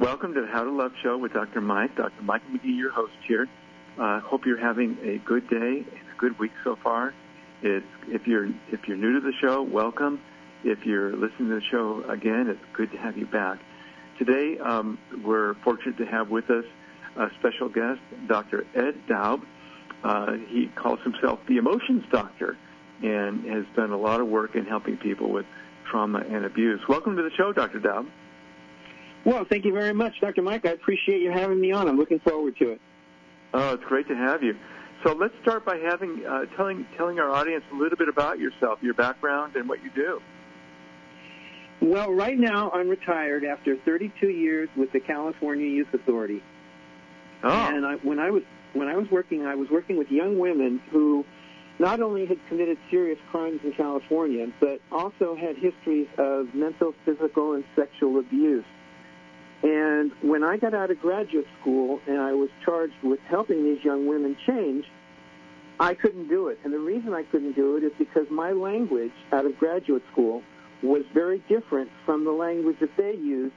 Welcome to the How to Love Show with Dr. Mike. Dr. Mike McGee, your host here. Hope you're having a good day and a good week so far. If you're new to the show, welcome. If you're listening to the show again, it's good to have you back. Today, we're fortunate to have with us a special guest, Dr. Ed Daub. He calls himself the Emotions Doctor and has done a lot of work in helping people with trauma and abuse. Welcome to the show, Dr. Daub. Well, thank you very much, Dr. Mike. I appreciate you having me on. I'm looking forward to it. Oh, it's great to have you. So let's start by telling our audience a little bit about yourself, your background, and what you do. Well, right now I'm retired after 32 years with the California Youth Authority. Oh. And when I was working with young women who not only had committed serious crimes in California, but also had histories of mental, physical, and sexual abuse. And when I got out of graduate school and I was charged with helping these young women change, I couldn't do it. And the reason I couldn't do it is because my language out of graduate school was very different from the language that they used,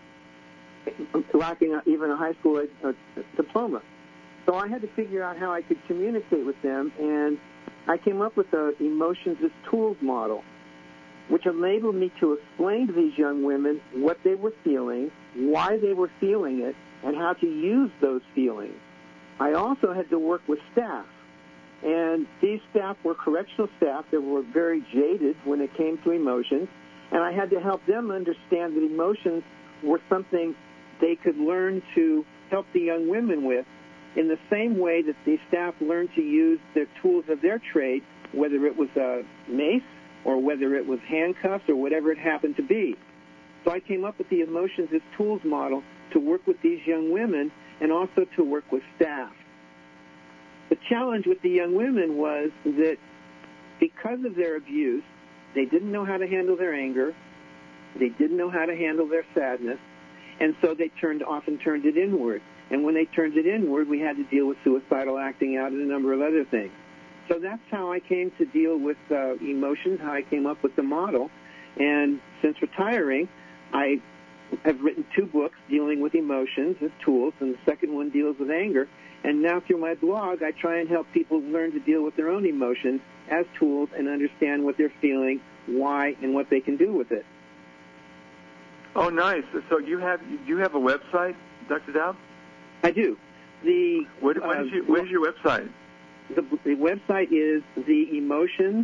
lacking even a high school diploma. So I had to figure out how I could communicate with them, and I came up with the Emotions as Tools model, which enabled me to explain to these young women what they were feeling, why they were feeling it, and how to use those feelings. I also had to work with staff, and these staff were correctional staff that were very jaded when it came to emotions, and I had to help them understand that emotions were something they could learn to help the young women with in the same way that the staff learned to use the tools of their trade, whether it was a mace or whether it was handcuffs or whatever it happened to be. So I came up with the Emotions as Tools model to work with these young women and also to work with staff. The challenge with the young women was that because of their abuse, they didn't know how to handle their anger, they didn't know how to handle their sadness, and so they often turned it inward. And when they turned it inward, we had to deal with suicidal acting out and a number of other things. So that's how I came to deal with emotions, how I came up with the model. And since retiring, I have written 2 books dealing with emotions as tools, and the second one deals with anger. And now through my blog, I try and help people learn to deal with their own emotions as tools and understand what they're feeling, why, and what they can do with it. Oh, nice. So you have a website, Dr. Daub? I do. What is your website? The website is the Emotions,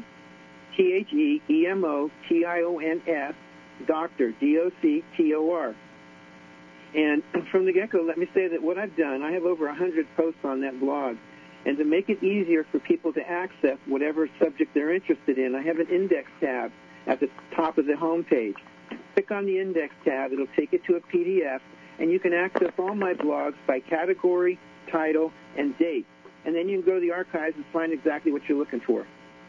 TheEmotions, Doctor, DOCTOR. And from the get-go, let me say that what I've done, I have over 100 posts on that blog. And to make it easier for people to access whatever subject they're interested in, I have an index tab at the top of the home page. Click on the index tab. It'll take you to a PDF, and you can access all my blogs by category, title, and date. And then you can go to the archives and find exactly what you're looking for.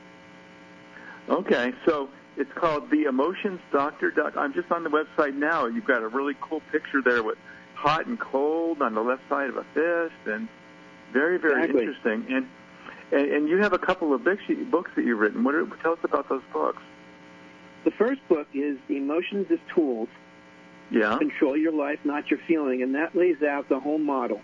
Okay, so it's called The Emotions Doctor. I'm just on the website now. You've got a really cool picture there with hot and cold on the left side of a fist, and very, very Exactly. interesting. And you have a couple of books that you've written. Tell us about those books. The first book is Emotions as Tools. Yeah. Control Your Life, Not Your Feeling, and that lays out the whole model.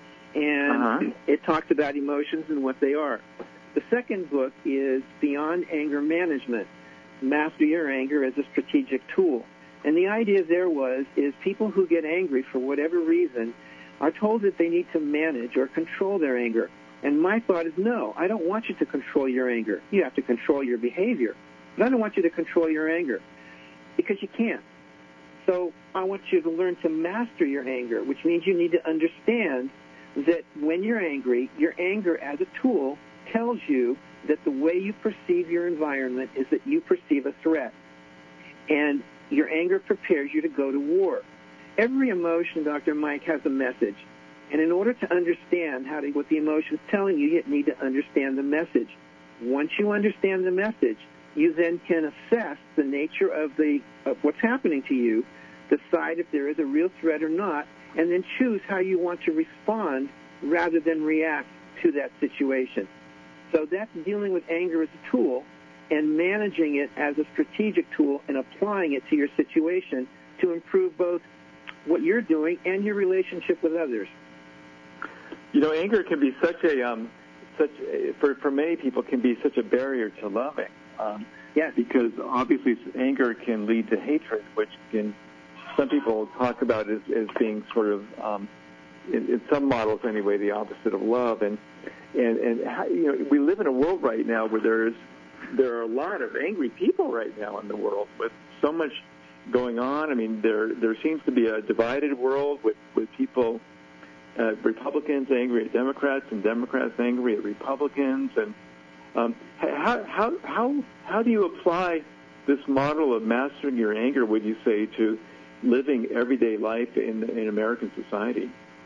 And it talks about emotions and what they are. The second book is Beyond Anger Management, Master Your Anger as a Strategic Tool. And the idea there is people who get angry for whatever reason are told that they need to manage or control their anger. And my thought is, no, I don't want you to control your anger. You have to control your behavior. But I don't want you to control your anger because you can't. So I want you to learn to master your anger, which means you need to understand that when you're angry, your anger as a tool tells you that the way you perceive your environment is that you perceive a threat. And your anger prepares you to go to war. Every emotion, Dr. Mike, has a message. And in order to understand what the emotion is telling you, you need to understand the message. Once you understand the message, you then can assess the nature of what's happening to you, decide if there is a real threat or not, and then choose how you want to respond rather than react to that situation. So that's dealing with anger as a tool and managing it as a strategic tool and applying it to your situation to improve both what you're doing and your relationship with others. Anger can be for many people can be such a barrier to loving. Yes. Because obviously anger can lead to hatred, which some people talk about as being sort of, in some models anyway, the opposite of love. And we live in a world right now where there are a lot of angry people right now in the world with so much going on. I mean, there seems to be a divided world with people, Republicans angry at Democrats and Democrats angry at Republicans. And how do you apply this model of mastering your anger, would you say, to living everyday life in American society?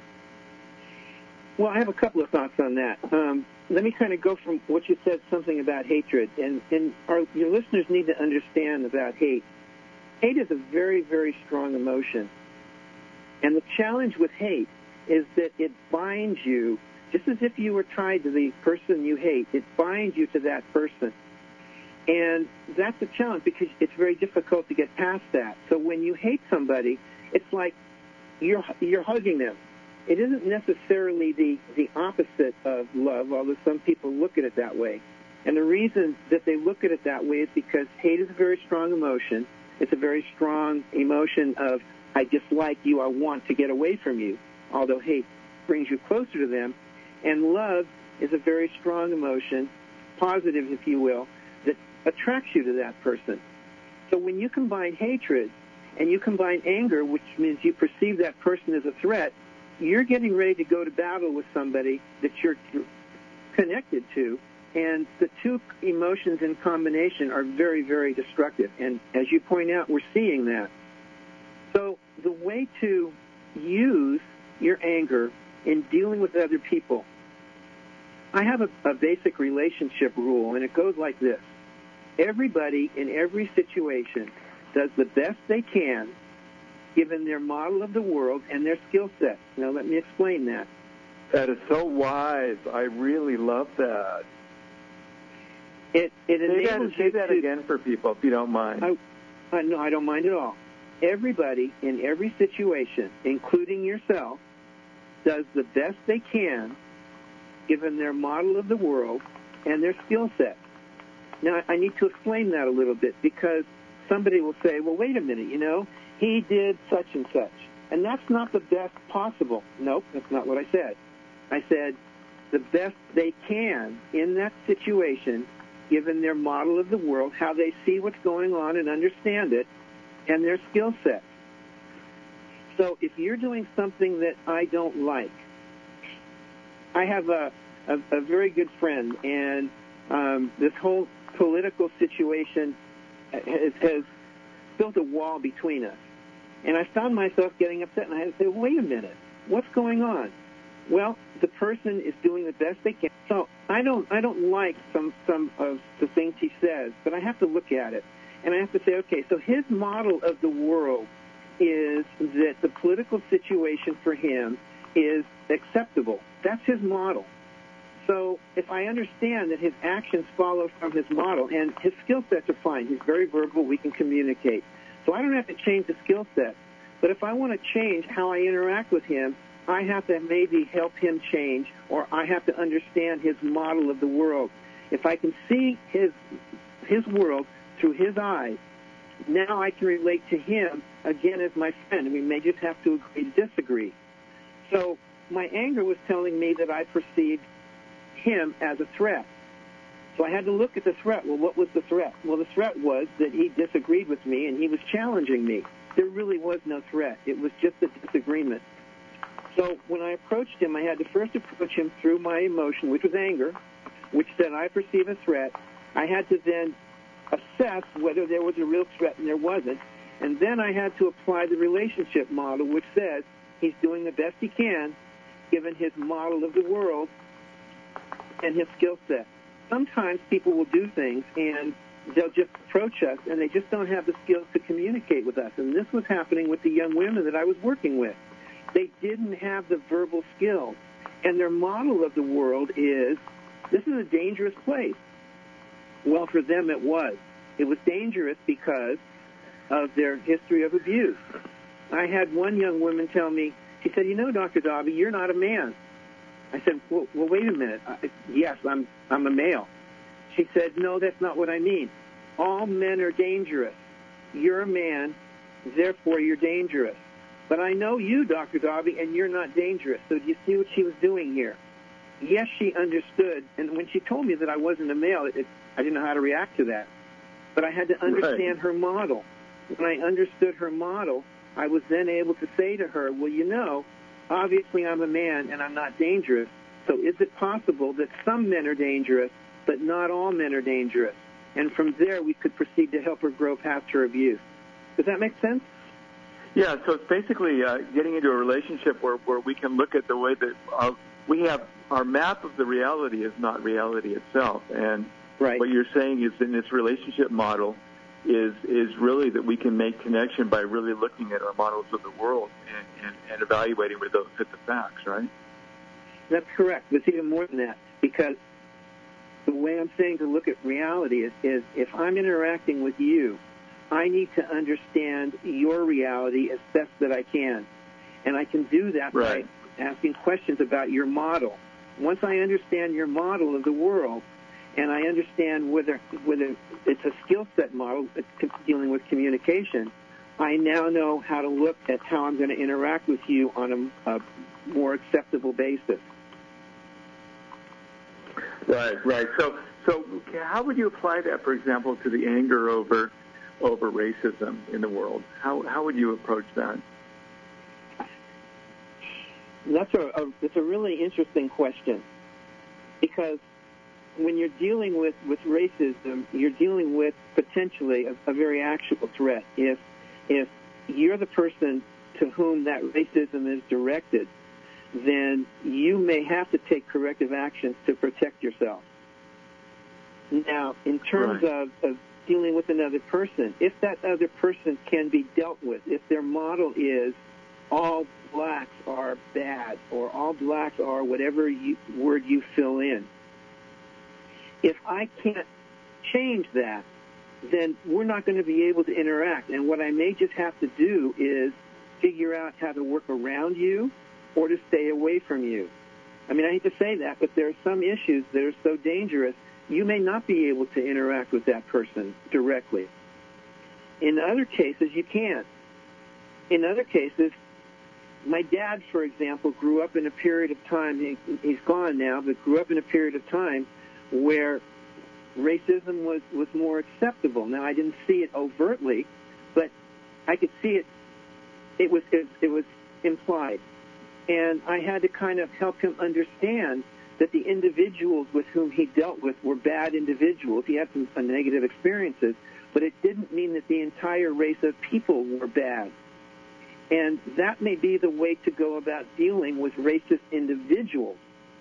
Well, I have a couple of thoughts on that. Let me kind of go from what you said, something about hatred. And your listeners need to understand about hate. Hate is a very, very strong emotion. And the challenge with hate is that it binds you, just as if you were tied to the person you hate. It binds you to that person. And that's a challenge because it's very difficult to get past that. So when you hate somebody, it's like you're hugging them. It isn't necessarily the opposite of love, although some people look at it that way. And the reason that they look at it that way is because hate is a very strong emotion. It's a very strong emotion of, I dislike you, I want to get away from you, although hate brings you closer to them. And love is a very strong emotion, positive, if you will, that attracts you to that person. So when you combine hatred and you combine anger, which means you perceive that person as a threat, you're getting ready to go to battle with somebody that you're connected to, and the two emotions in combination are very, very destructive. And as you point out, we're seeing that. So the way to use your anger in dealing with other people, I have a basic relationship rule, and it goes like this. Everybody in every situation does the best they can given their model of the world and their skill set. Now, let me explain that. That is so wise. I really love that. It enables say that again for people, if you don't mind. No, I don't mind at all. Everybody in every situation, including yourself, does the best they can given their model of the world and their skill set. Now, I need to explain that a little bit because somebody will say, well, wait a minute, he did such and such. And that's not the best possible. Nope, that's not what I said. I said the best they can in that situation, given their model of the world, how they see what's going on and understand it, and their skill set. So if you're doing something that I don't like, I have a very good friend, and this whole political situation has built a wall between us. And I found myself getting upset, and I had to say, wait a minute, what's going on? Well, the person is doing the best they can. So I don't like some of the things he says, but I have to look at it. And I have to say, okay, so his model of the world is that the political situation for him is acceptable. That's his model. So if I understand that his actions follow from his model, and his skill sets are fine, he's very verbal, we can communicate. So I don't have to change the skill set. But if I want to change how I interact with him, I have to maybe help him change, or I have to understand his model of the world. If I can see his world through his eyes, now I can relate to him again as my friend, and we may just have to agree to disagree. So my anger was telling me that I perceived him as a threat. So I had to look at the threat. Well, what was the threat? Well, the threat was that he disagreed with me and he was challenging me. There really was no threat. It was just a disagreement. So when I approached him, I had to first approach him through my emotion, which was anger, which said I perceive a threat. I had to then assess whether there was a real threat, and there wasn't. And then I had to apply the relationship model, which says he's doing the best he can given his model of the world and his skill set. Sometimes people will do things and they'll just approach us and they just don't have the skills to communicate with us. And this was happening with the young women that I was working with. They didn't have the verbal skills. And their model of the world is, this is a dangerous place. Well, for them it was. It was dangerous because of their history of abuse. I had one young woman tell me, she said, you know, Dr. Dobby, you're not a man. I said, well wait a minute. Yes, I'm a male. She said, no, that's not what I mean. All men are dangerous. You're a man, therefore you're dangerous. But I know you, Dr. Dobby, and you're not dangerous. So do you see what she was doing here? Yes, she understood. And when she told me that I wasn't a male, I didn't know how to react to that. But I had to understand her model. When I understood her model, I was then able to say to her, well, you know, obviously I'm a man and I'm not dangerous. So is it possible that some men are dangerous, but not all men are dangerous? And from there, we could proceed to help her grow past her abuse. Does that make sense? Yeah, so it's basically getting into a relationship where we can look at the way that we have our map of the reality is not reality itself. And what you're saying is in this relationship model is really that we can make connection by really looking at our models of the world and evaluating where those fit the facts, right? That's correct. But it's even more than that, because the way I'm saying to look at reality is if I'm interacting with you, I need to understand your reality as best that I can. And I can do that by asking questions about your model. Once I understand your model of the world, and I understand whether it's a skill set model dealing with communication, I now know how to look at how I'm going to interact with you on a more acceptable basis. Right. So how would you apply that, for example, to the anger over racism in the world? How would you approach that? That's a really interesting question, because when you're dealing with racism, you're dealing with potentially a very actual threat. If you're the person to whom that racism is directed, then you may have to take corrective actions to protect yourself. Now, in terms of dealing with another person, if that other person can be dealt with, if their model is all blacks are bad or all blacks are whatever word you fill in, if I can't change that, then we're not going to be able to interact. And what I may just have to do is figure out how to work around you or to stay away from you. I mean, I hate to say that, but there are some issues that are so dangerous, you may not be able to interact with that person directly. In other cases, you can. In other cases, my dad, for example, grew up in a period of time, he's gone now, but grew up in a period of time where racism was more acceptable. Now, I didn't see it overtly, but I could see it. It was implied. And I had to kind of help him understand that the individuals with whom he dealt with were bad individuals. He had some negative experiences, but it didn't mean that the entire race of people were bad. And that may be the way to go about dealing with racist individuals,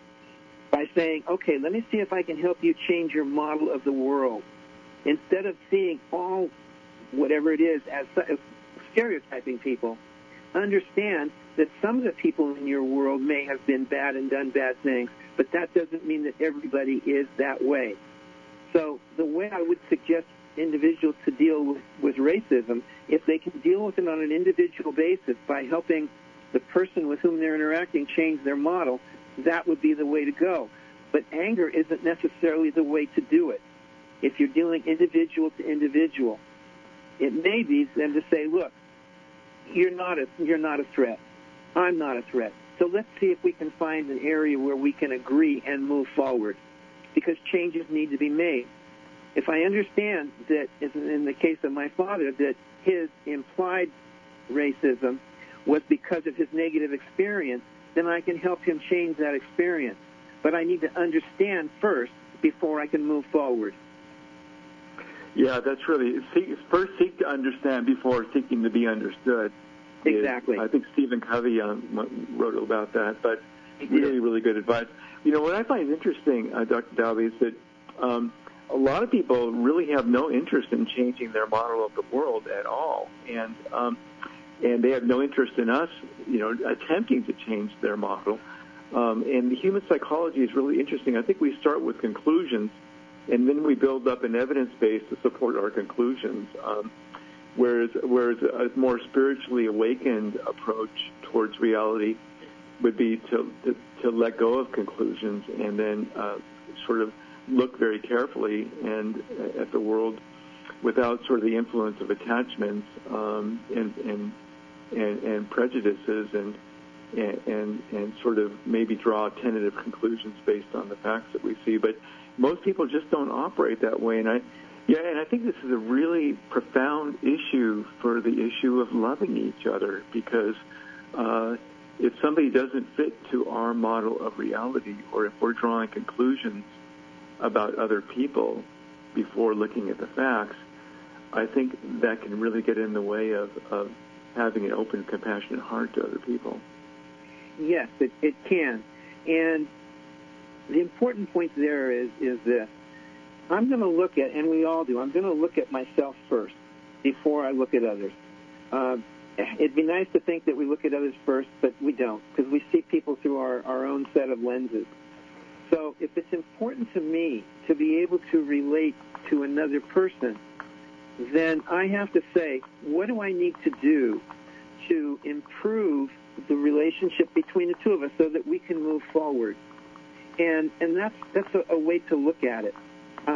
by saying, okay, let me see if I can help you change your model of the world. Instead of seeing all, whatever it is, as stereotyping people, understand that some of the people in your world may have been bad and done bad things, but that doesn't mean that everybody is that way. So the way I would suggest individuals to deal with racism, if they can deal with it on an individual basis by helping the person with whom they're interacting change their model, that would be the way to go. But anger isn't necessarily the way to do it. If you're dealing individual to individual, it may be then to say, look, you're not a threat. I'm not a threat. So let's see if we can find an area where we can agree and move forward, because changes need to be made. If I understand that, in the case of my father, that his implied racism was because of his negative experience, then I can help him change that experience. But I need to understand first before I can move forward. Yeah, that's really, first seek to understand before seeking to be understood. Exactly. I think Stephen Covey wrote about that, but really, really good advice. You know, what I find interesting, Dr. Dobby, is that a lot of people really have no interest in changing their model of the world at all, and they have no interest in us, attempting to change their model. And the human psychology is really interesting. I think we start with conclusions, and then we build up an evidence base to support our conclusions. whereas a more spiritually awakened approach towards reality would be to let go of conclusions and then sort of look very carefully and at the world without sort of the influence of attachments and prejudices and sort of maybe draw tentative conclusions based on the facts that we see. But most people just don't operate that way, and I think this is a really profound issue for the issue of loving each other, because if somebody doesn't fit to our model of reality, or if we're drawing conclusions about other people before looking at the facts, I think that can really get in the way of having an open, compassionate heart to other people. Yes, it can. And the important point there is this. I'm going to look at, and we all do, I'm going to look at myself first before I look at others. It'd be nice to think that we look at others first, but we don't, because we see people through our own set of lenses. So if it's important to me to be able to relate to another person, then I have to say, what do I need to do to improve the relationship between the two of us so that we can move forward? And that's a way to look at it.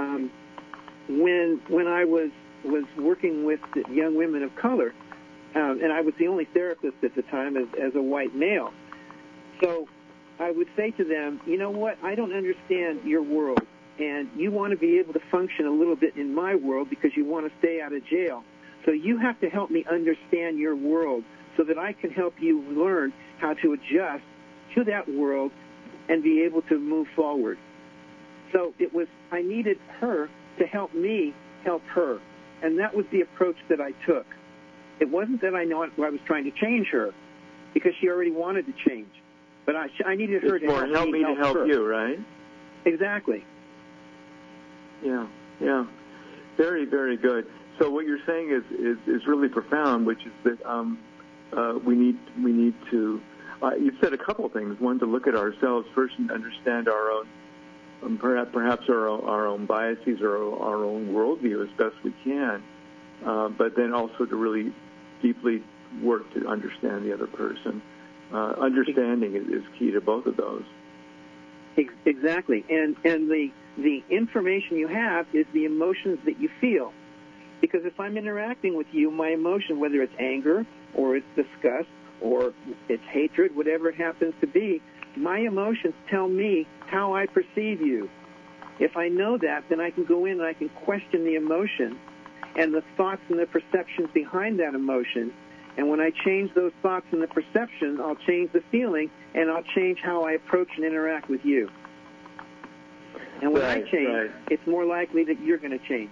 When I was working with young women of color, and I was the only therapist at the time as a white male, so I would say to them, you know what, I don't understand your world, and you want to be able to function a little bit in my world because you want to stay out of jail. So you have to help me understand your world so that I can help you learn how to adjust to that world and be able to move forward. So I needed her to help me help her, and that was the approach that I took. It wasn't that I was trying to change her, because she already wanted to change, but I needed her to help me to help her. You, right? Exactly. Yeah. Very, very good. So what you're saying is really profound, which is that we need to. You said a couple of things. One, to look at ourselves first and understand our own, perhaps our own biases or our own worldview as best we can, but then also to really deeply work to understand the other person. Understanding is key to both of those. Exactly, and the information you have is the emotions that you feel. Because if I'm interacting with you, my emotion, whether it's anger or it's disgust or it's hatred, whatever it happens to be, my emotions tell me how I perceive you. If I know that, then I can go in and I can question the emotion and the thoughts and the perceptions behind that emotion. And when I change those thoughts and the perception, I'll change the feeling, and I'll change how I approach and interact with you. And when I change, it's more likely that you're going to change.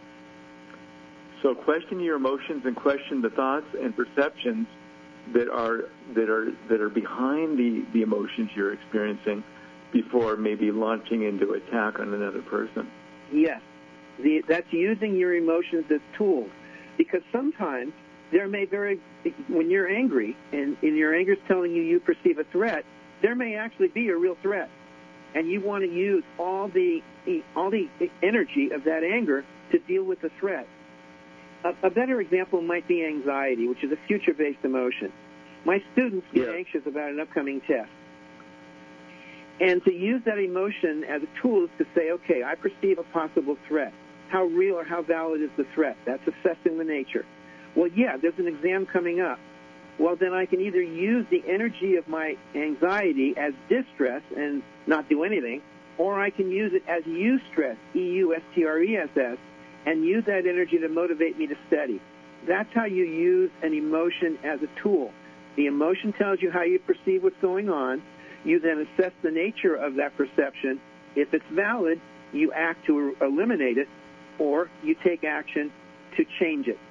So question your emotions and question the thoughts and perceptions that are behind the emotions you're experiencing before maybe launching into attack on another person. Yes. That's using your emotions as tools. Because sometimes there may when you're angry and your anger is telling you perceive a threat, there may actually be a real threat. And you want to use all the energy of that anger to deal with the threat. A better example might be anxiety, which is a future-based emotion. My students get anxious about an upcoming test. And to use that emotion as a tool is to say, okay, I perceive a possible threat. How real or how valid is the threat? That's assessing the nature. Well, yeah, there's an exam coming up. Well, then I can either use the energy of my anxiety as distress and not do anything, or I can use it as eustress, E-U-S-T-R-E-S-S, and use that energy to motivate me to study. That's how you use an emotion as a tool. The emotion tells you how you perceive what's going on. You then assess the nature of that perception. If it's valid, you act to eliminate it, or you take action to change it.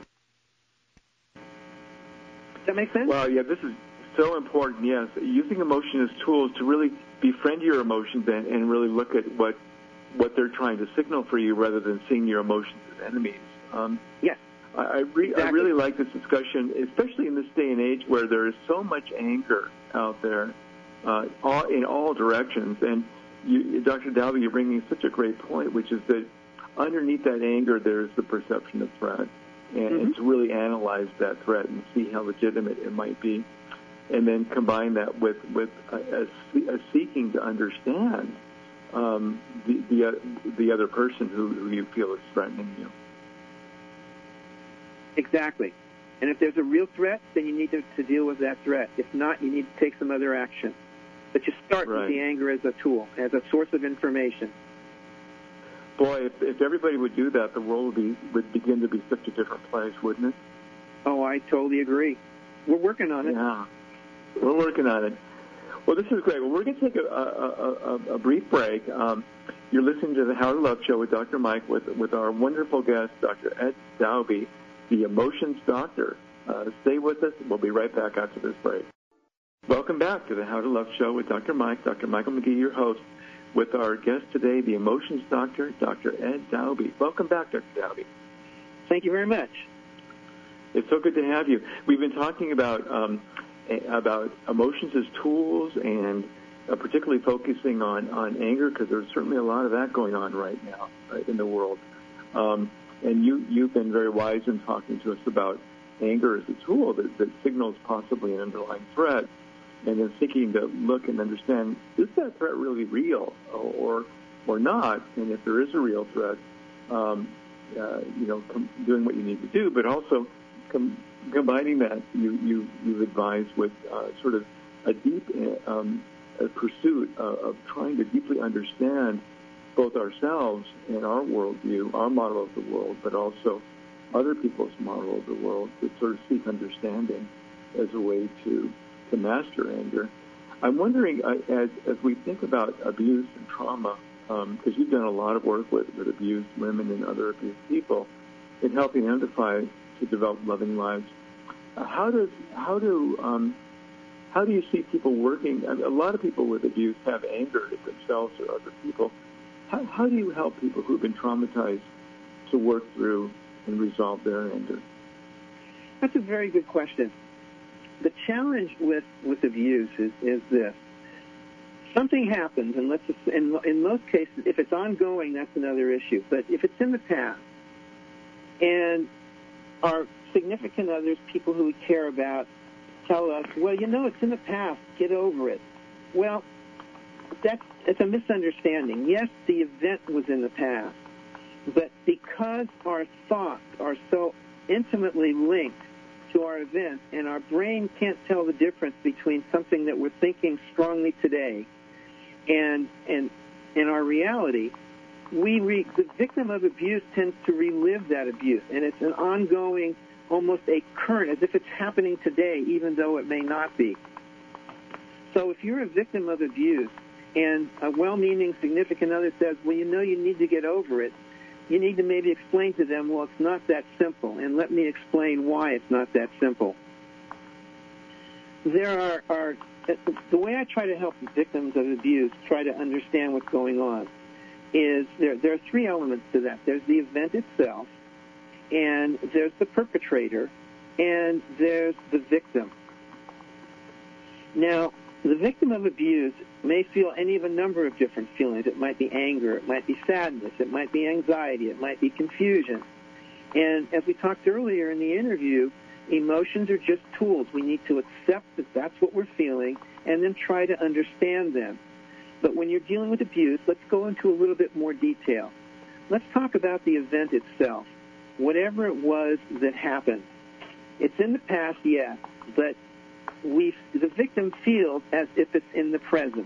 Does that make sense? Well, yeah, this is so important, yes. Using emotion as tools to really befriend your emotions and really look at what they're trying to signal for you rather than seeing your emotions as enemies. Yes. I really like this discussion, especially in this day and age where there is so much anger out there in all directions. And Dr. Dalby, you're bringing such a great point, which is that underneath that anger, there's the perception of threat. and to really analyze that threat and see how legitimate it might be, and then combine that with a seeking to understand the other person who you feel is threatening you. Exactly. And if there's a real threat, then you need to deal with that threat. If not, you need to take some other action. But you start with the anger as a tool, as a source of information. Boy, if everybody would do that, the world would begin to be such a different place, wouldn't it? Oh, I totally agree. We're working on it. Yeah, we're working on it. Well, this is great. Well, we're going to take a brief break. You're listening to the How to Love Show with Dr. Mike, with our wonderful guest, Dr. Ed Dowby, the Emotions Doctor. Stay with us. We'll be right back after this break. Welcome back to the How to Love Show with Dr. Mike, Dr. Michael McGee, your host, with our guest today, the Emotions Doctor, Dr. Ed Dowby. Welcome back, Dr. Dowby. Thank you very much. It's so good to have you. We've been talking about emotions as tools, and particularly focusing on anger, because there's certainly a lot of that going on right now in the world. And you've been very wise in talking to us about anger as a tool that signals possibly an underlying threat, and then seeking to look and understand, is that threat really real or not? And if there is a real threat, doing what you need to do, but also combining that, you've advised with sort of a deep a pursuit of trying to deeply understand both ourselves and our worldview, our model of the world, but also other people's model of the world, to sort of seek understanding as a way to master anger. I'm wondering, as we think about abuse and trauma, because you've done a lot of work with abused women and other abused people in helping identify to develop loving lives, how do you see people working? A lot of people with abuse have anger at themselves or other people. How do you help people who've been traumatized to work through and resolve their anger? That's a very good question. The challenge with abuse is this. Something happens, and in most cases, if it's ongoing, that's another issue. But if it's in the past, and our significant others, people who we care about, tell us, well, it's in the past, get over it. Well, it's a misunderstanding. Yes, the event was in the past, but because our thoughts are so intimately linked to our event, and our brain can't tell the difference between something that we're thinking strongly today and our reality, the victim of abuse tends to relive that abuse, and it's an ongoing, almost a current, as if it's happening today, even though it may not be. So if you're a victim of abuse and a well-meaning significant other says, well, you need to get over it, you need to maybe explain to them, well, it's not that simple, and let me explain why it's not that simple. There are the way I try to help victims of abuse try to understand what's going on is there are three elements to that. There's the event itself, and there's the perpetrator, and there's the victim. Now, the victim of abuse may feel any of a number of different feelings. It might be anger, it might be sadness, it might be anxiety, it might be confusion. And as we talked earlier in the interview, emotions are just tools. We need to accept that that's what we're feeling and then try to understand them. But when you're dealing with abuse, let's go into a little bit more detail. Let's talk about the event itself, whatever it was that happened. It's in the past, yes, but the victim feels as if it's in the present.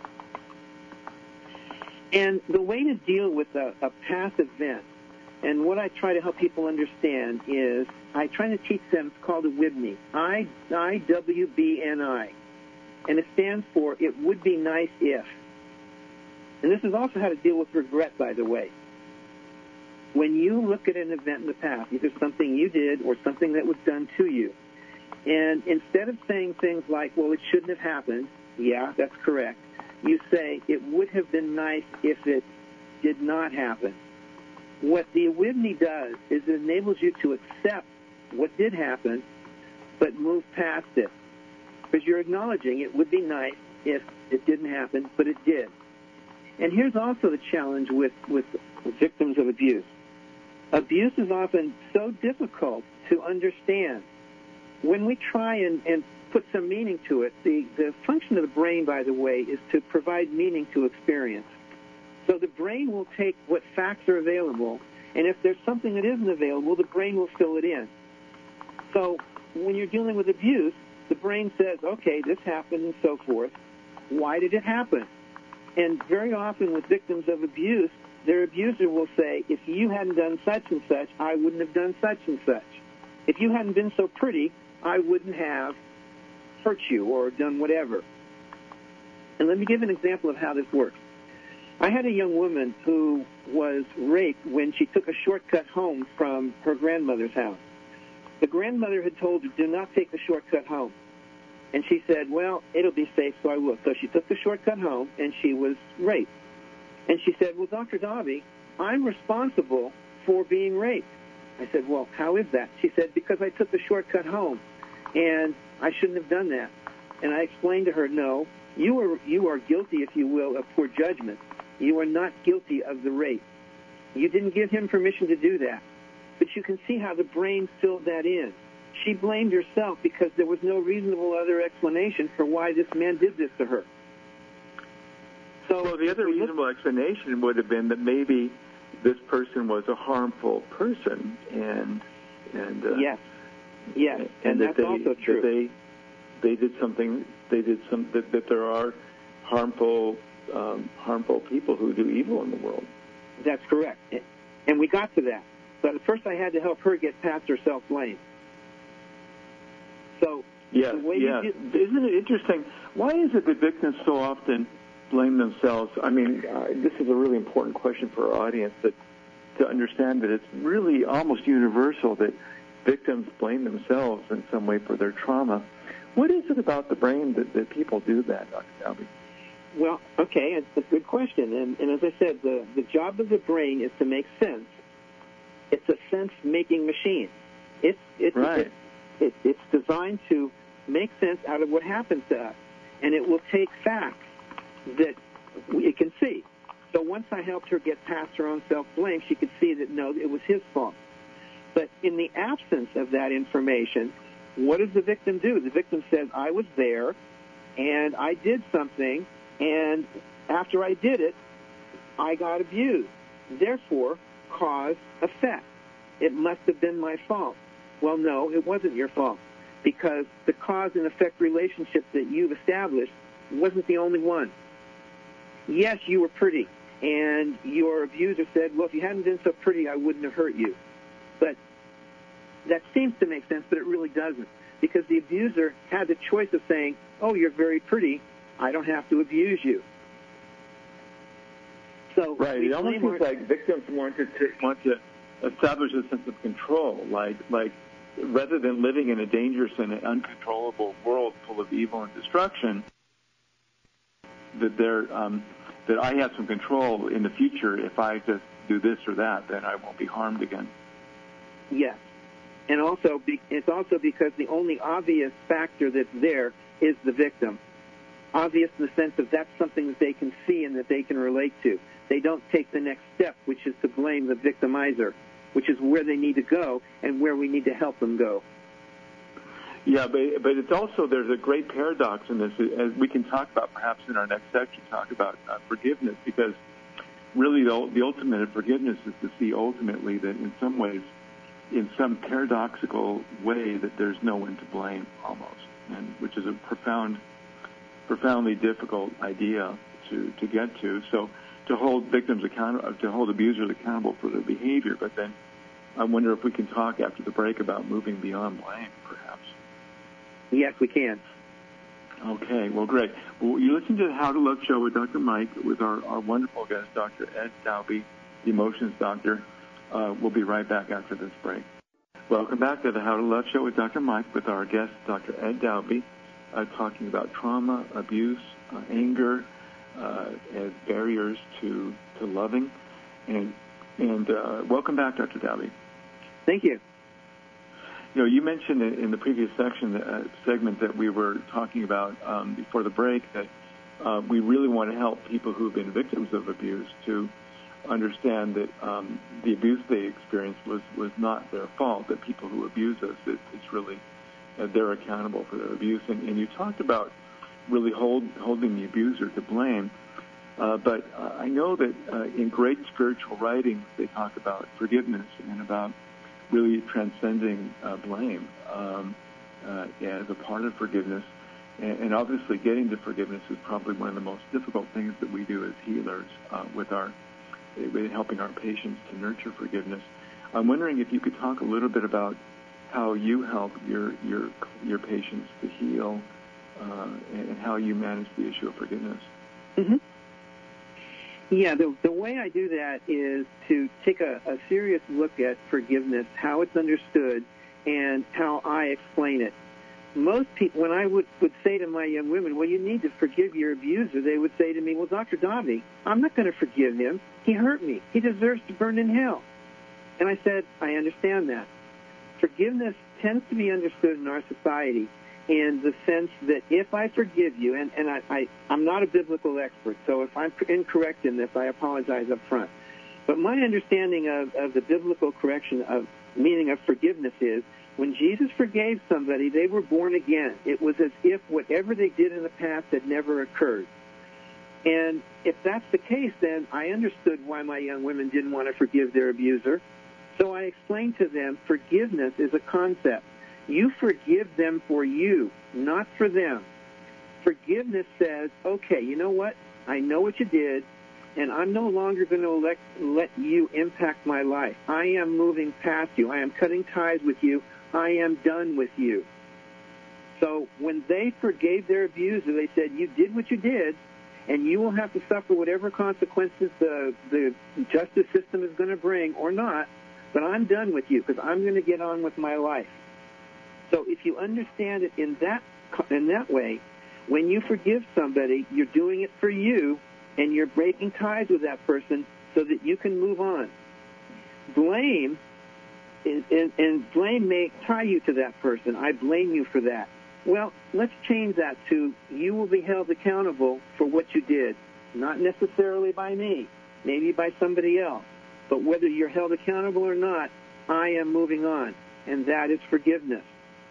And the way to deal with a past event, and what I try to help people understand is, I try to teach them, it's called a WBNI, I-W-B-N-I. And it stands for, it would be nice if. And this is also how to deal with regret, by the way. When you look at an event in the past, either something you did or something that was done to you, and instead of saying things like, well, it shouldn't have happened, yeah, that's correct, you say, it would have been nice if it did not happen. What the WBNI does is it enables you to accept what did happen, but move past it. Because you're acknowledging it would be nice if it didn't happen, but it did. And here's also the challenge with victims of abuse. Abuse is often so difficult to understand. When we try and put some meaning to it, the function of the brain, by the way, is to provide meaning to experience. So the brain will take what facts are available, and if there's something that isn't available, the brain will fill it in. So when you're dealing with abuse, the brain says, okay, this happened and so forth. Why did it happen? And very often with victims of abuse, their abuser will say, if you hadn't done such and such, I wouldn't have done such and such. If you hadn't been so pretty, I wouldn't have hurt you or done whatever. And let me give an example of how this works. I had a young woman who was raped when she took a shortcut home from her grandmother's house. The grandmother had told her, do not take the shortcut home. And she said, well, it'll be safe, so I will. So she took the shortcut home, and she was raped. And she said, well, Dr. Dalby, I'm responsible for being raped. I said, well, how is that? She said, because I took the shortcut home, and I shouldn't have done that. And I explained to her, no, you are guilty, if you will, of poor judgment. You are not guilty of the rape. You didn't give him permission to do that. But you can see how the brain filled that in. She blamed herself because there was no reasonable other explanation for why this man did this to her. So the other reasonable explanation would have been that maybe this person was a harmful person, and yes, and that's also true. That they did something. That there are harmful people who do evil in the world. That's correct, and we got to that. But at first, I had to help her get past her self-blame. So isn't it interesting? Why is it that victims so often blame themselves? I mean, this is a really important question for our audience, that to understand that it's really almost universal that victims blame themselves in some way for their trauma. What is it about the brain that people do that, Dr. Dalby? Well, okay, it's a good question. And as I said, the job of the brain is to make sense. It's a sense-making machine. It's designed to make sense out of what happens to us, and it will take facts that it can see. So once I helped her get past her own self-blame, she could see that, no, it was his fault. But in the absence of that information, what does the victim do? The victim says, I was there, and I did something, and after I did it, I got abused. Therefore, cause, effect. It must have been my fault. Well, no, it wasn't your fault, because the cause and effect relationship that you've established wasn't the only one. Yes, you were pretty, and your abuser said, well, if you hadn't been so pretty, I wouldn't have hurt you. But that seems to make sense, but it really doesn't, because the abuser had the choice of saying, oh, you're very pretty, I don't have to abuse you. So right, it almost seems like victims want to establish a sense of control, like rather than living in a dangerous and uncontrollable world full of evil and destruction, that I have some control in the future. If I just do this or that, then I won't be harmed again. Yes, and also it's also because the only obvious factor that's there is the victim. Obvious in the sense of that's something that they can see and that they can relate to. They don't take the next step, which is to blame the victimizer, which is where they need to go and where we need to help them go. Yeah, but it's also, there's a great paradox in this, as we can talk about perhaps in our next section, talk about forgiveness, because really the ultimate of forgiveness is to see ultimately that in some ways, in some paradoxical way, that there's no one to blame almost, and which is a profoundly difficult idea to get to. So to hold victims accountable, to hold abusers accountable for their behavior, but then I wonder if we can talk after the break about moving beyond blame, perhaps. Yes, we can. Okay, well, great. Well, you listen to the How to Love Show with Dr. Mike, with our wonderful guest, Dr. Ed Dalby, the emotions doctor. We'll be right back after this break. Welcome back to the How to Love Show with Dr. Mike, with our guest, Dr. Ed Dalby, talking about trauma, abuse, anger, as barriers to loving. And welcome back, Dr. Dalby. Thank you. You know, you mentioned in the previous segment that we were talking about before the break that we really want to help people who've been victims of abuse to understand that the abuse they experienced was not their fault, that people who abuse us, it's really they're accountable for their abuse. And you talked about really holding the abuser to blame. But I know that in great spiritual writings, they talk about forgiveness and about really transcending blame as a part of forgiveness. And obviously getting to forgiveness is probably one of the most difficult things that we do as healers with helping our patients to nurture forgiveness. I'm wondering if you could talk a little bit about how you help your patients to heal and how you manage the issue of forgiveness. Mm-hmm. Yeah, the way I do that is to take a serious look at forgiveness, how it's understood, and how I explain it. Most people, when I would say to my young women, well, you need to forgive your abuser, they would say to me, well, Dr. Davy, I'm not going to forgive him. He hurt me. He deserves to burn in hell. And I said, I understand that. Forgiveness tends to be understood in our society in the sense that if I forgive you, and I'm not a biblical expert, so if I'm incorrect in this, I apologize up front. But my understanding of the biblical correction of meaning of forgiveness is when Jesus forgave somebody, they were born again. It was as if whatever they did in the past had never occurred. And if that's the case, then I understood why my young women didn't want to forgive their abuser. So I explained to them forgiveness is a concept. You forgive them for you, not for them. Forgiveness says, okay, you know what? I know what you did, and I'm no longer going to let you impact my life. I am moving past you. I am cutting ties with you. I am done with you. So when they forgave their abuser, they said, you did what you did, and you will have to suffer whatever consequences the justice system is going to bring or not, but I'm done with you because I'm going to get on with my life. So if you understand it in that way, when you forgive somebody, you're doing it for you, and you're breaking ties with that person so that you can move on. Blame, and blame may tie you to that person. I blame you for that. Well, let's change that to you will be held accountable for what you did, not necessarily by me, maybe by somebody else. But whether you're held accountable or not, I am moving on, and that is forgiveness.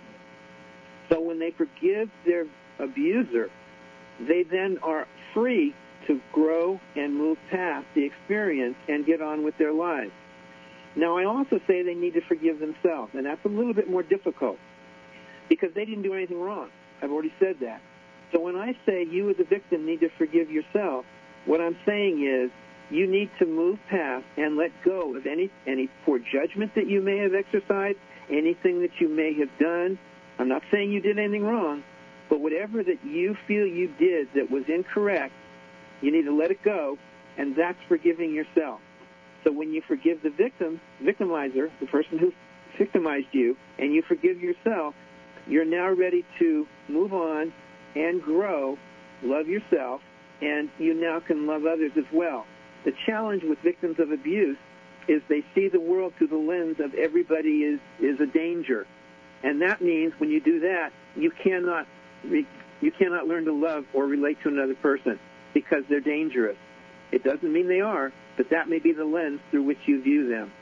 So when they forgive their abuser, they then are free to grow and move past the experience and get on with their lives. Now, I also say they need to forgive themselves, and that's a little bit more difficult because they didn't do anything wrong. I've already said that. So when I say you as a victim need to forgive yourself, what I'm saying is you need to move past and let go of any poor judgment that you may have exercised, anything that you may have done. I'm not saying you did anything wrong, but whatever that you feel you did that was incorrect, you need to let it go, and that's forgiving yourself. So when you forgive the victimizer, the person who victimized you, and you forgive yourself, you're now ready to move on and grow, love yourself, and you now can love others as well. The challenge with victims of abuse is they see the world through the lens of everybody is a danger. And that means when you do that, you cannot learn to love or relate to another person because they're dangerous. It doesn't mean they are, but that may be the lens through which you view them.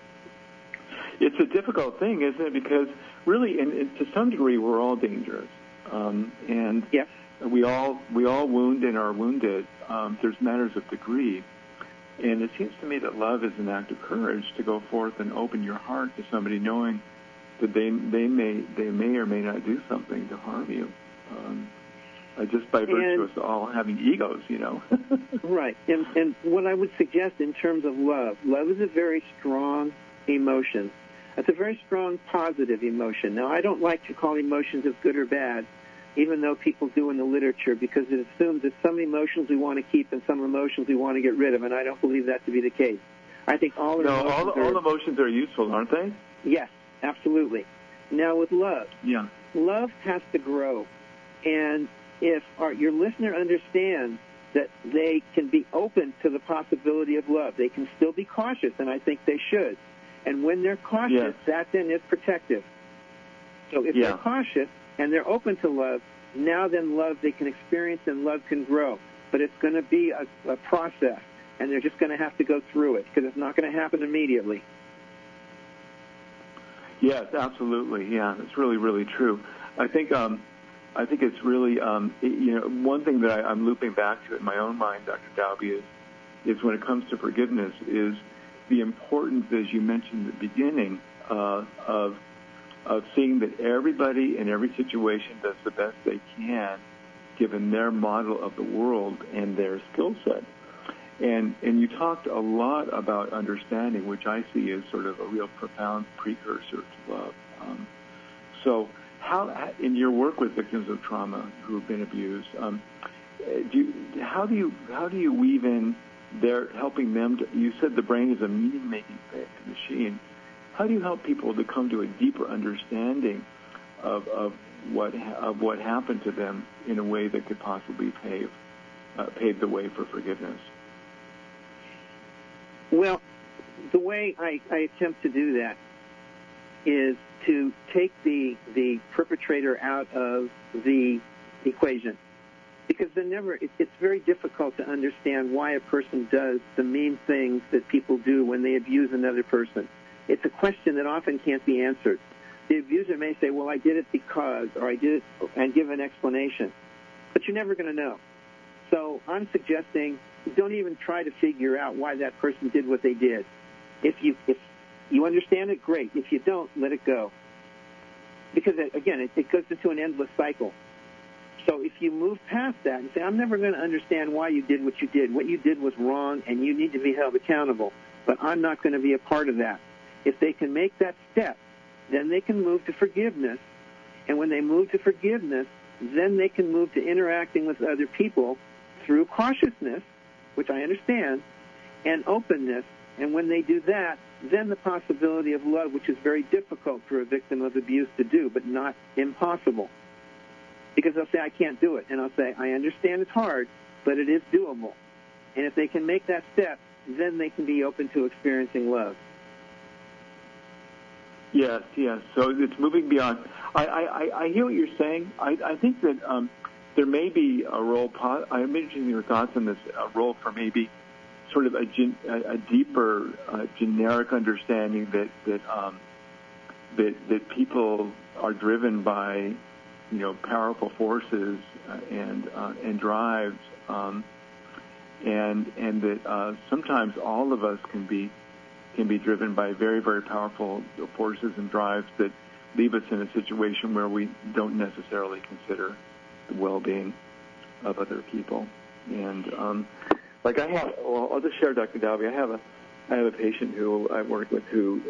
It's a difficult thing, isn't it? Because really, to some degree, we're all dangerous, and yes. we all wound and are wounded. There's matters of degree, and it seems to me that love is an act of courage to go forth and open your heart to somebody, knowing that they may or may not do something to harm you, just by virtue of us all having egos, you know. Right. And what I would suggest in terms of love is a very strong emotion. It's a very strong positive emotion. Now, I don't like to call emotions as good or bad, even though people do in the literature, because it assumes that some emotions we want to keep and some emotions we want to get rid of, and I don't believe that to be the case. I think all emotions are useful, aren't they? Yes, absolutely. Now, with love, love has to grow. And if your listener understands that they can be open to the possibility of love, they can still be cautious, and I think they should. And when they're cautious, that then is protective. So if they're cautious and they're open to love, now then love they can experience and love can grow. But it's going to be a process. and they're just going to have to go through it because it's not going to happen immediately. Yes, absolutely. Yeah, it's really, really true. I think it's really, one thing that I'm looping back to in my own mind, Dr. Dalby, is when it comes to forgiveness, is the importance, as you mentioned at the beginning, of seeing that everybody in every situation does the best they can, given their model of the world and their skill set. And you talked a lot about understanding, which I see as sort of a real profound precursor to love. So how, in your work with victims of trauma who have been abused, how do you weave in their helping them to, you said the brain is a meaning-making machine. How do you help people to come to a deeper understanding of what happened to them in a way that could possibly pave the way for forgiveness? Well, the way I attempt to do that is to take the perpetrator out of the equation, because it's very difficult to understand why a person does the mean things that people do when they abuse another person. It's a question that often can't be answered. The abuser may say, well, I did it because, or I did it, and give an explanation, but you're never going to know. So I'm suggesting don't even try to figure out why that person did what they did. If you understand it, great. If you don't, let it go. Because, again, it goes into an endless cycle. So if you move past that and say, I'm never going to understand why you did what you did was wrong and you need to be held accountable, but I'm not going to be a part of that. If they can make that step, then they can move to forgiveness. And when they move to forgiveness, then they can move to interacting with other people through cautiousness, which I understand, and openness. And when they do that, then the possibility of love, which is very difficult for a victim of abuse to do, but not impossible. Because they'll say, I can't do it. And I'll say, I understand it's hard, but it is doable. And if they can make that step, then they can be open to experiencing love. Yes. So it's moving beyond. I hear what you're saying. I think that there may be a role. I'm interested in your thoughts on this. A role for maybe sort of a deeper generic understanding that people are driven by, powerful forces and drives, and that sometimes all of us can be driven by very, very powerful forces and drives that leave us in a situation where we don't necessarily consider the well-being of other people. And I'll just share, Dr. Dalby. I have a patient who I work with who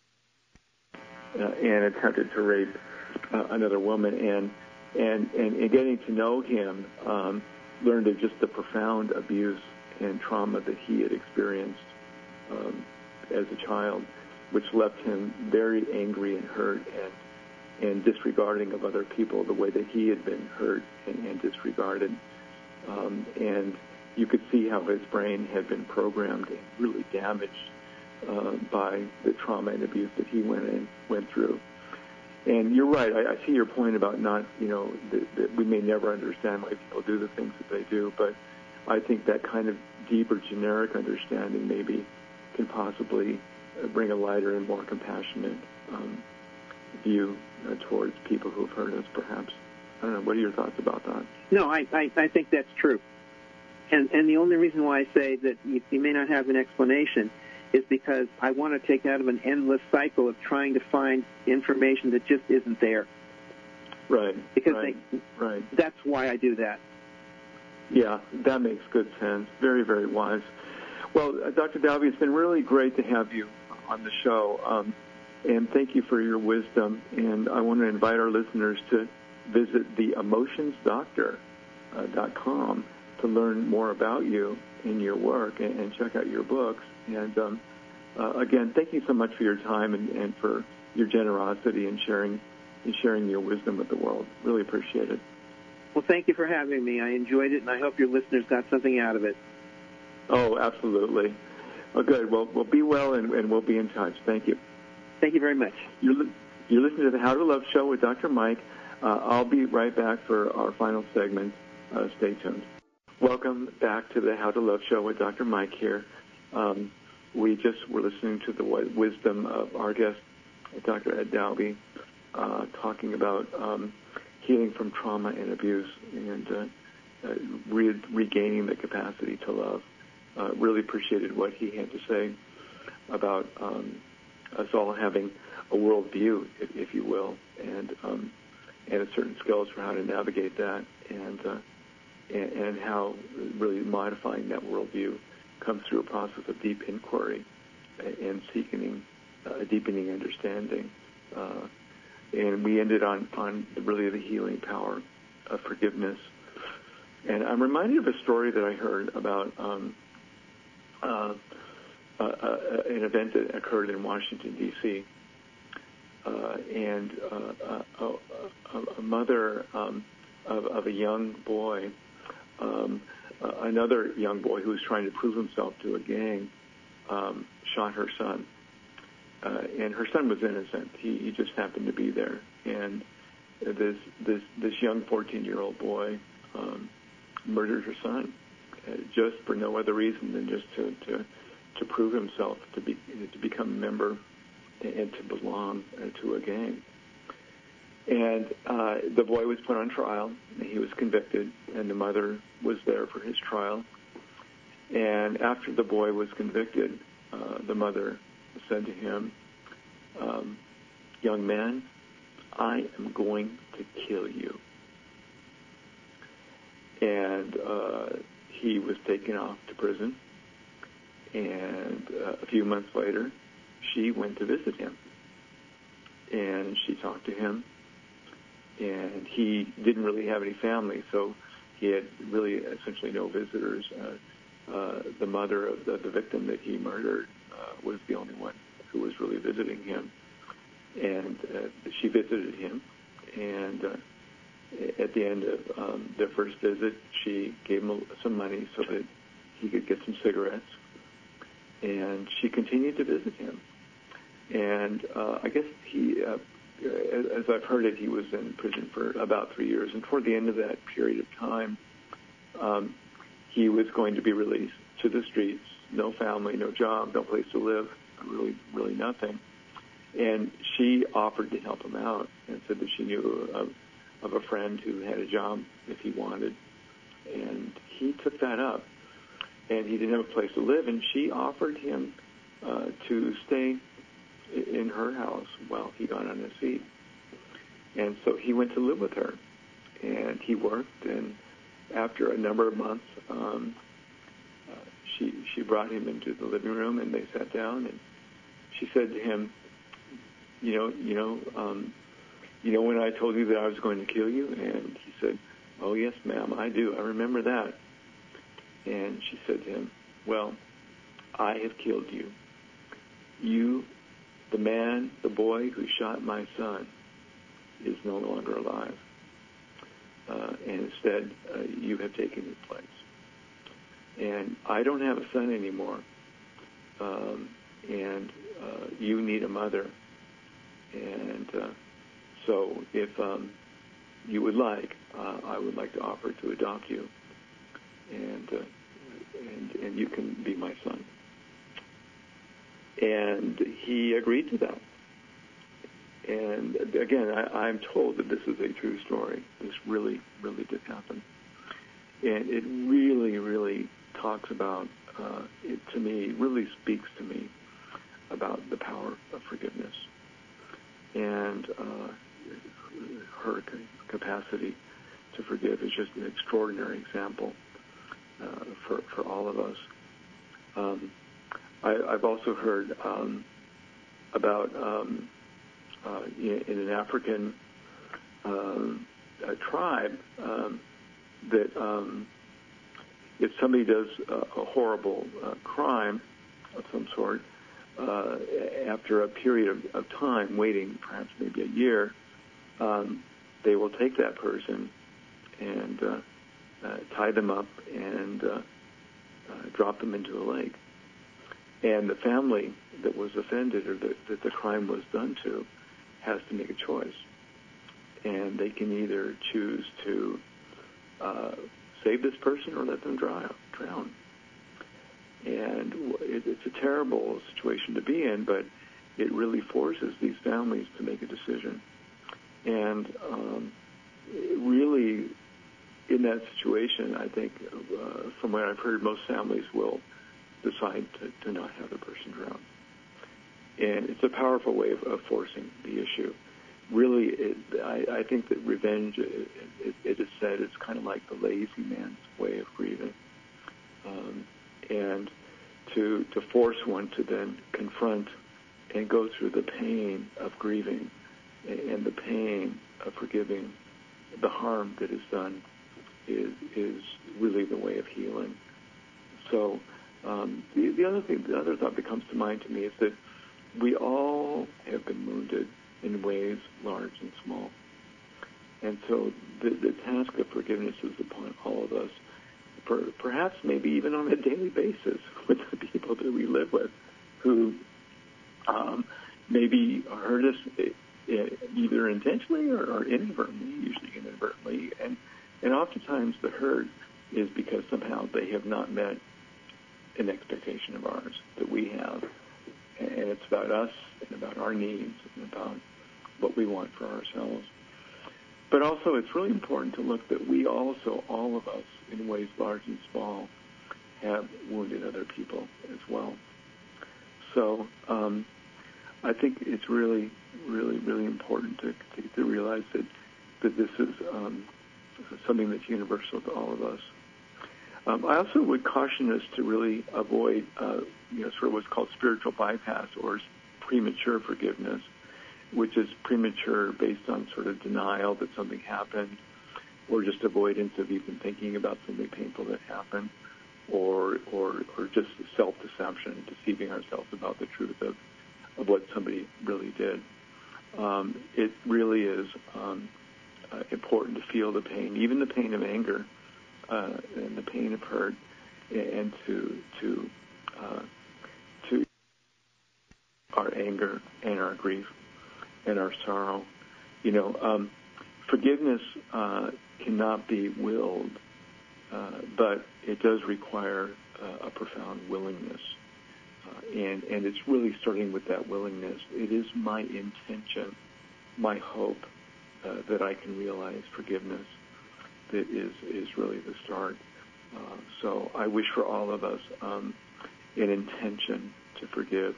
and attempted to rape another woman, and getting to know him, learned of just the profound abuse and trauma that he had experienced as a child, which left him very angry and hurt and disregarding of other people the way that he had been hurt and disregarded. And you could see how his brain had been programmed and really damaged by the trauma and abuse that he went through. And you're right. I see your point about not, that we may never understand why people do the things that they do, but I think that kind of deeper generic understanding maybe can possibly bring a lighter and more compassionate view towards people who've hurt us, perhaps. I don't know. What are your thoughts about that? No, I think that's true. And the only reason why I say that you may not have an explanation is because I want to take out of an endless cycle of trying to find information that just isn't there. Right. Because right. That's why I do that. Yeah, that makes good sense. Very, very wise. Well, Dr. Dalby, it's been really great to have you on the show, and thank you for your wisdom. And I want to invite our listeners to visit theemotionsdoctor.com to learn more about you and your work and check out your books. And again, thank you so much for your time and for your generosity in sharing your wisdom with the world. Really appreciate it. Well, thank you for having me. I enjoyed it, and I hope your listeners got something out of it. Oh, absolutely. Oh, good. Well, be well, and we'll be in touch. Thank you. Thank you very much. You're listening to the How to Love Show with Dr. Mike. I'll be right back for our final segment. Stay tuned. Welcome back to the How to Love Show with Dr. Mike here. We just were listening to the wisdom of our guest, Dr. Ed Dowby, talking about healing from trauma and abuse and regaining the capacity to love. Really appreciated what he had to say about us all having a worldview, if you will, and certain skills for how to navigate that, and how really modifying that worldview comes through a process of deep inquiry and seeking a deepening understanding. And we ended on really the healing power of forgiveness. And I'm reminded of a story that I heard about an event that occurred in Washington, D.C., and a mother of a young boy, another young boy who was trying to prove himself to a gang, shot her son. And her son was innocent. He just happened to be there. And this young 14-year-old boy murdered her son, just for no other reason than just to prove himself, to become a member and to belong to a gang. And the boy was put on trial. He was convicted, and the mother was there for his trial. And after the boy was convicted, the mother said to him, "Young man, I am going to kill you." And he was taken off to prison. And a few months later, she went to visit him. And she talked to him. And he didn't really have any family, so he had really essentially no visitors. The mother of the victim that he murdered was the only one who was really visiting him. And she visited him. And at the end of their first visit, she gave him some money so that he could get some cigarettes. And she continued to visit him. And I guess he, as I've heard it, he was in prison for about 3 years. And toward the end of that period of time, he was going to be released to the streets. No family, no job, no place to live, really nothing. And she offered to help him out and said that she knew of a friend who had a job if he wanted. And he took that up. And he didn't have a place to live, and she offered him to stay in her house while he got on his feet. And so he went to live with her, and he worked, and after a number of months, she brought him into the living room, and they sat down, and she said to him, you know when I told you that I was going to kill you? And he said, "Oh, yes, ma'am, I do. I remember that." And she said to him, "Well, I have killed you. You, the boy who shot my son, is no longer alive. And instead, you have taken his place. And I don't have a son anymore. And you need a mother. And so if you would like, I would like to offer to adopt you. And you can be my son." And he agreed to that. And again, I'm told that this is a true story. This really, really did happen. And it really, really talks about, it to me, really speaks to me about the power of forgiveness and her capacity to forgive is just an extraordinary example for all of us. I've also heard about in an African tribe that if somebody does a horrible crime of some sort, after a period of time, waiting perhaps maybe a year, they will take that person and tie them up and drop them into a lake. And the family that was offended or that the crime was done to has to make a choice. And they can either choose to save this person or let them drown. And it's a terrible situation to be in, but it really forces these families to make a decision. And really, in that situation, I think, from what I've heard, most families will decide to not have the person drown. And it's a powerful way of forcing the issue. Really, I think that revenge, it is said, is kind of like the lazy man's way of grieving. And to force one to then confront and go through the pain of grieving and the pain of forgiving the harm that is done is really the way of healing. So the other thought that comes to mind to me is that we all have been wounded in ways large and small. And so the task of forgiveness is upon all of us, perhaps maybe even on a daily basis with the people that we live with who maybe hurt us either intentionally or inadvertently, usually inadvertently. And oftentimes the hurt is because somehow they have not met an expectation of ours that we have. And it's about us and about our needs and about what we want for ourselves. But also it's really important to look that we also, all of us, in ways large and small, have wounded other people as well. So I think it's really, really, really important to realize that this is something that's universal to all of us. I also would caution us to really avoid, sort of what's called spiritual bypass or premature forgiveness, which is premature based on sort of denial that something happened, or just avoidance of even thinking about something painful that happened, or just self-deception, deceiving ourselves about the truth of what somebody really did. It really is important to feel the pain, even the pain of anger and the pain of hurt, and to our anger and our grief and our sorrow. Forgiveness cannot be willed, but it does require a profound willingness. And it's really starting with that willingness. It is my intention, my hope, that I can realize forgiveness that is really the start. So I wish for all of us an intention to forgive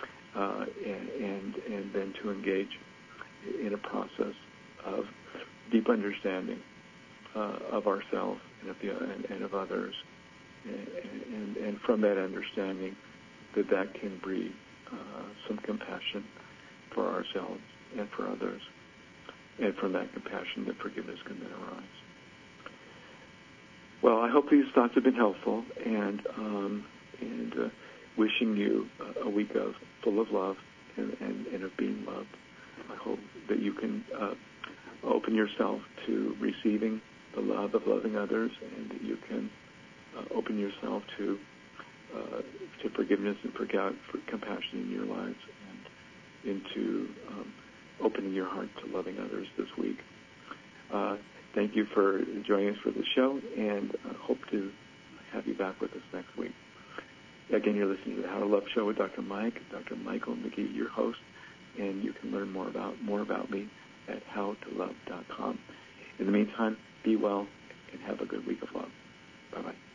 and then to engage in a process of deep understanding of ourselves and of others. And from that understanding, that can breed some compassion for ourselves and for others. And from that compassion, that forgiveness can then arise. Well, I hope these thoughts have been helpful, and wishing you a week full of love and of being loved. I hope that you can open yourself to receiving the love of loving others, and that you can open yourself to forgiveness and for compassion in your lives, and into opening your heart to loving others this week. Thank you for joining us for the show, and hope to have you back with us next week. Again, you're listening to the How to Love Show with Dr. Mike, Dr. Michael McGee, your host, and you can learn more about me at howtolove.com. In the meantime, be well and have a good week of love. Bye-bye.